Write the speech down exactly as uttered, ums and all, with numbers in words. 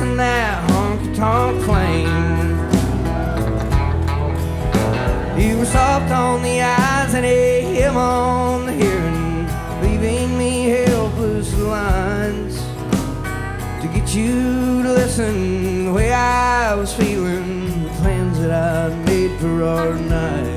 and that honky-tonk flame. You were soft on the eyes and a him on the hearing, leaving me helpless lines to get you to listen the way I was feeling, the plans that I made for our night.